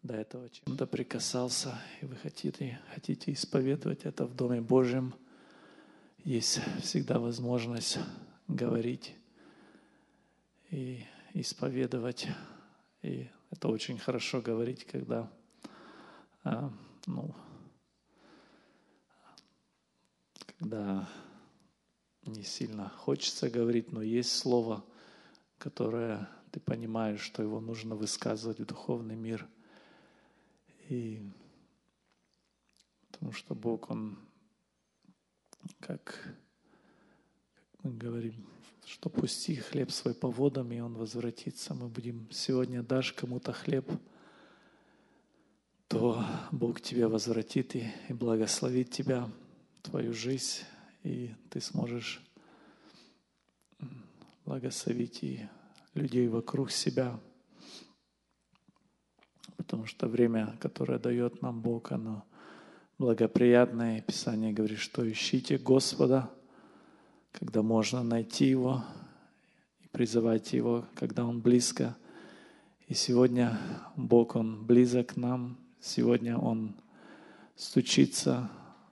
до этого чем-то прикасался, и вы хотите исповедовать это в Доме Божьем, есть всегда возможность говорить и исповедовать. И это очень хорошо говорить, когда когда не сильно хочется говорить, но есть слово, которое ты понимаешь, что его нужно высказывать в духовный мир. И потому что Бог, Он, как мы говорим, что пусти хлеб свой по водам, и он возвратится. Мы будем сегодня дашь кому-то хлеб, то Бог тебе возвратит и благословит тебя, твою жизнь, и ты сможешь благословить и людей вокруг себя. Потому что время, которое дает нам Бог, оно благоприятное. Писание говорит, что ищите Господа, когда можно найти Его, и призывать Его, когда Он близко. И сегодня Бог, Он близок к нам. Сегодня Он стучится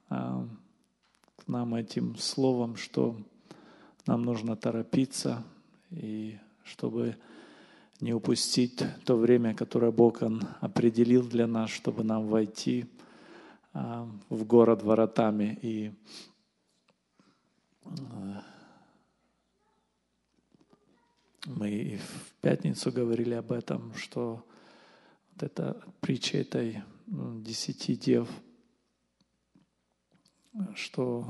к нам этим словом, что нам нужно торопиться, и чтобы не упустить то время, которое Бог Он определил для нас, чтобы нам войти в город воротами. И мы и в пятницу говорили об этом, что вот эта притча этой 10 дев, что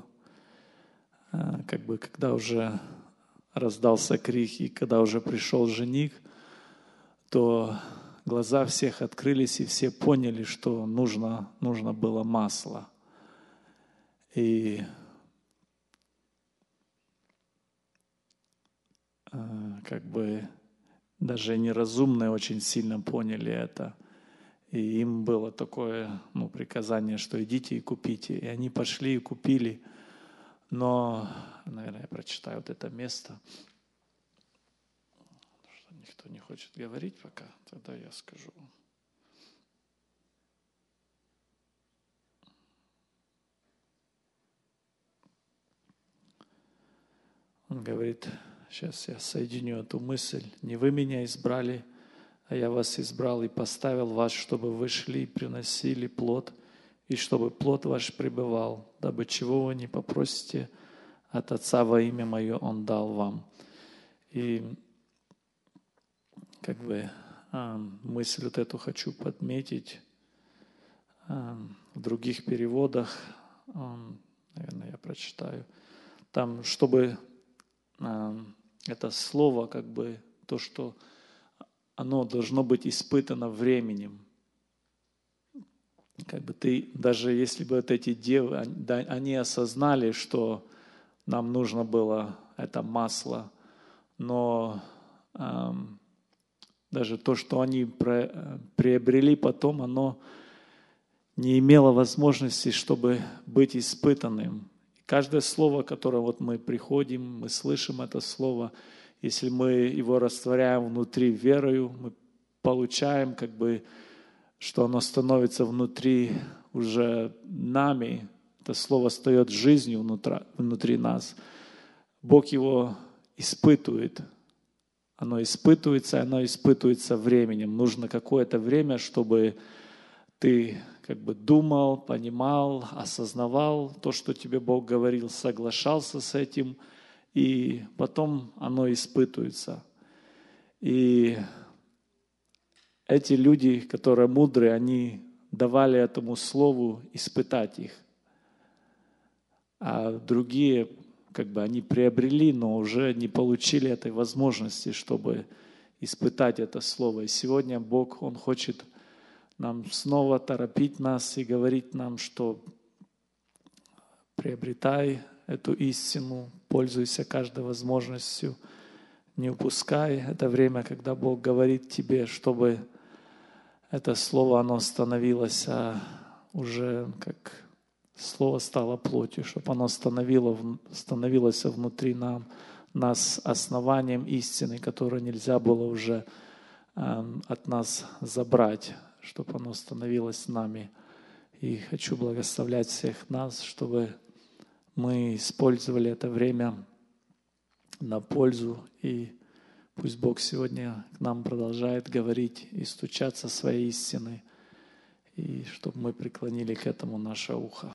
когда уже раздался крик, и когда уже пришел жених, то глаза всех открылись, и все поняли, что нужно было масло. И даже неразумные очень сильно поняли это. И им было такое приказание, что идите и купите. И они пошли и купили. Но, наверное, я прочитаю вот это место. Что никто не хочет говорить пока, тогда я скажу. Он говорит, сейчас я соединю эту мысль. «Не вы меня избрали, а я вас избрал и поставил вас, чтобы вы шли и приносили плод, и чтобы плод ваш пребывал, дабы чего вы не попросите от Отца во имя Мое, Он дал вам». И мысль вот эту хочу подметить в других переводах. Наверное, я прочитаю. Там, чтобы это слово, то, что оно должно быть испытано временем. Ты, даже если бы вот эти девы, они осознали, что нам нужно было это масло, но даже то, что они приобрели потом, оно не имело возможности, чтобы быть испытанным. Каждое слово, которое мы приходим, мы слышим это слово, если мы его растворяем внутри верою, мы получаем, что оно становится внутри уже нами, это слово стает жизнью внутри нас. Бог его испытывает. Оно испытывается временем. Нужно какое-то время, чтобы ты думал, понимал, осознавал то, что тебе Бог говорил, соглашался с этим, и потом оно испытывается. И эти люди, которые мудрые, они давали этому слову испытать их. А другие, они приобрели, но уже не получили этой возможности, чтобы испытать это слово. И сегодня Бог, Он хочет нам снова торопить нас и говорить нам, что приобретай эту истину, пользуйся каждой возможностью, не упускай это время, когда Бог говорит тебе, чтобы это слово, оно становилось уже как слово стало плотью, чтобы оно становилось внутри нас основанием истины, которое нельзя было уже от нас забрать, чтобы оно становилось с нами. И хочу благословлять всех нас, чтобы мы использовали это время на пользу. И пусть Бог сегодня к нам продолжает говорить и стучаться своей истиной, и чтобы мы преклонили к этому наше ухо.